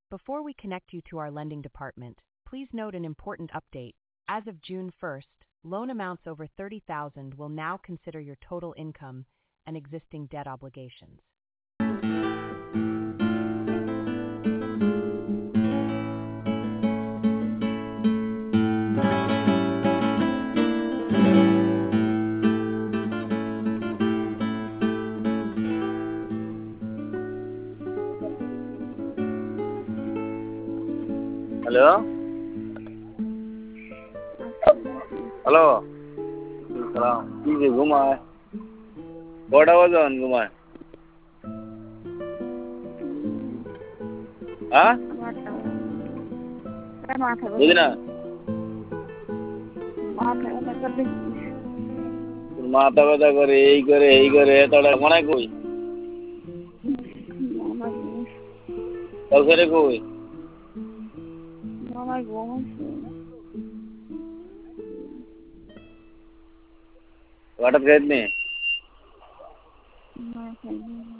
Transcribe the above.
Before we connect you to our lending department, please note an important update. As of June 1st, loan amounts over $30,000 will now consider your total income and existing debt obligations. Hello hello सलाम ठीक घुमाए कटा बजे घुमाए हाँ बुझना माथा व्यथा करे এই করে তোরা মনে কই কাউকে কই वाटप घेत नाही